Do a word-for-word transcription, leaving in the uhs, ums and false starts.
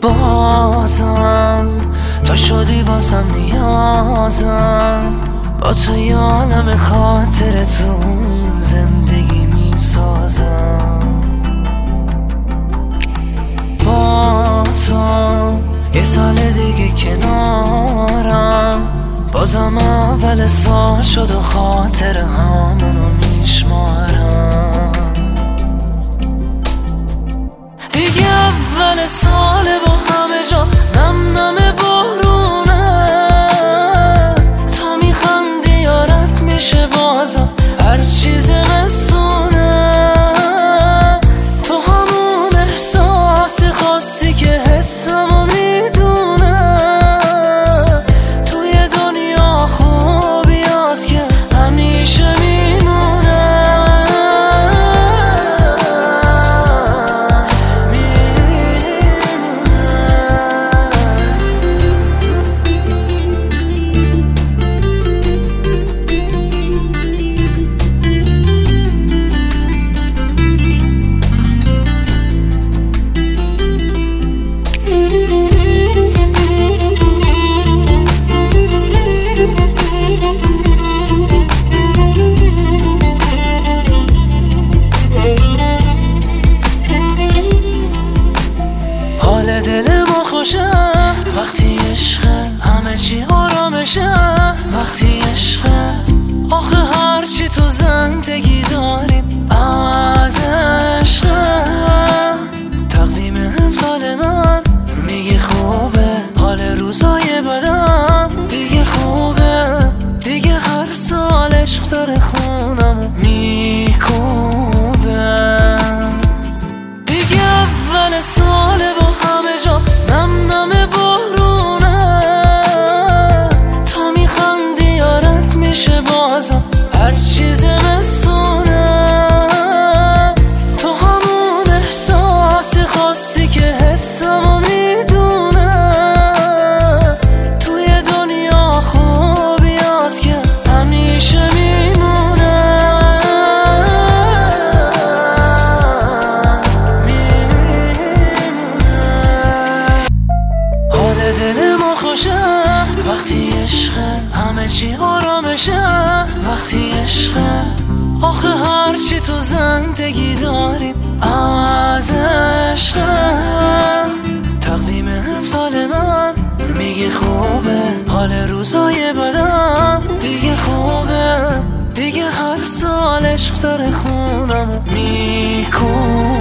بازم تا شدی واسم نیازم، با تو یه عالم خاطر تو این زندگی میسازم. با تو یه سال دیگه کنارم، بازم اول سال شد و خاطر همونو میشمارم. دیگه اول ساله و همه جا نم نم بارونه، تا میخندی یارت میشه بازم هر چیز مسونه. تو همون احساس خاصی که حسمو میدونه، توی دنیا خوبی هست که همیشه میمونه. دل ما خوشه وقتی عشقه، همه چی آرامشه وقتی عشقه. آخه هرچی تو زندگی داریم از عشقه. تقویم امسال من میگه خوبه، حال روزای بدم دیگه خوبه. دیگه هر سال عشق داره خونمو میکوبه. دیگه اول ساله و همه جا نم نم بارونه، تا میخندی یارت میشه بازم هر چیز مسونه. تو همون احساس خاصی که حسمو میدونه، توی دنیا خوبی هست که همیشه میمونه. دل ما خوشه وقتی عشقه، همه چی آرامشه وقتی عشقه. آخه هرچی تو زندگی داریم از عشقه. تقویم امسال من میگه خوبه، حال روزای بدم دیگه خوبه. دیگه هر سال عشق داره خونمو میکوبه.